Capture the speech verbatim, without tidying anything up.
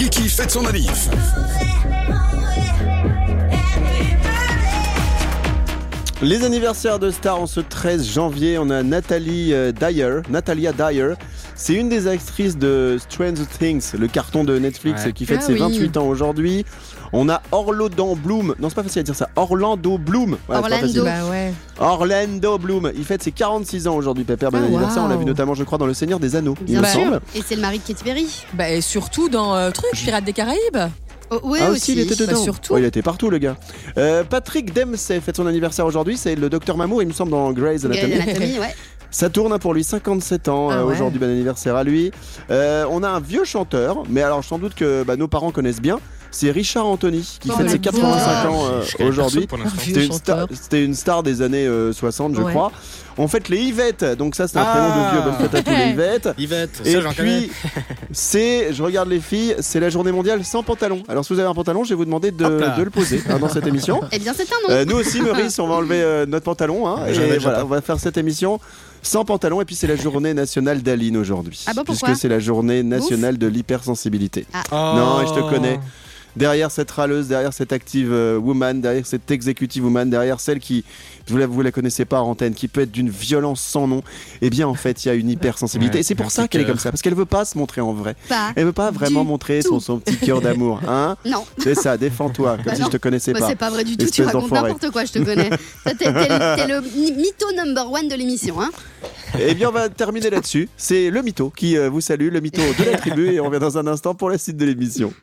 Kiki fête son anniv. Les anniversaires de stars en ce treize janvier, on a Nathalie euh, Dyer, Natalia Dyer. C'est une des actrices de Stranger Things, le carton de Netflix, Ouais. qui fête Ah ses oui. vingt-huit ans aujourd'hui. On a Orlando Bloom. Non, c'est pas facile à dire ça. Orlando Bloom. Ouais, c'est pas Orlando. facile. Bah ouais. Orlando Bloom. Il fête ses quarante-six ans aujourd'hui, Pépère. Bon Ah, anniversaire. wow. On l'a vu notamment, je crois, dans Le Seigneur des Anneaux. il Bien me sûr. semble. Et c'est le mari de Katy Perry. Bah et surtout dans euh, truc Pirates des Caraïbes. Oh, oui, Ah aussi. aussi, il était dedans. Bah, surtout. Ouais, il était partout, le gars. Euh, Patrick Dempsey fête son anniversaire aujourd'hui. C'est le docteur Mamour, il me semble, dans Grey's Anatomy. Grey's Anatomy, ouais. Ça tourne pour lui, cinquante-sept ans Ah euh, ouais. aujourd'hui, bon anniversaire à lui. Euh, on a un vieux chanteur, mais alors sans doute que bah, nos parents connaissent bien. C'est Richard Anthony qui Oh, fête ses le quatre-vingt-cinq ans euh, Je connais aujourd'hui. personne pour l'instant. Vieux C'était une, star, chanteur. c'était une star des années euh, soixante, je Ouais. crois. On fête les Yvette, donc ça c'est un Ah. prénom de vieux. Bonne fête à tous les Yvette. Yvette, Et ça j'en connais. puis, c'est, je regarde les filles, c'est la journée mondiale sans pantalon. Alors si vous avez un pantalon, je vais vous demander de, Hop là. de le poser hein, dans cette émission. Eh bien, c'est un nom. Euh, nous aussi, Maurice, on va enlever euh, notre pantalon. Hein, J'en ai et déjà voilà, pas. on va faire cette émission sans pantalon. Et puis, c'est la journée nationale d'Aline aujourd'hui. Ah bon, pourquoi Puisque c'est la journée nationale de l'hypersensibilité. Oh. Non, et je te connais. Derrière cette râleuse, derrière cette active euh, woman, derrière cette executive woman, derrière celle qui, vous la, vous la connaissez pas en antenne, qui peut être d'une violence sans nom, eh bien, en fait, il y a une hypersensibilité. Ouais, et c'est pour un ça petit qu'elle est cœur. comme ça. Parce qu'elle veut pas se montrer en vrai. Pas. Elle veut pas vraiment Du montrer son, tout. son petit cœur d'amour. Hein Non. c'est ça, défends-toi, comme Bah si non. je te connaissais Bah, pas. c'est pas vrai du tout, tu Espèce racontes d'enfoiré. n'importe quoi, je te connais. Toi, T'es, t'es le, t'es le mi- mytho number one de l'émission, hein. Eh bien, on va terminer là-dessus. C'est le mytho qui euh, vous salue, le mytho de la tribu, et on revient dans un instant pour la suite de l'émission.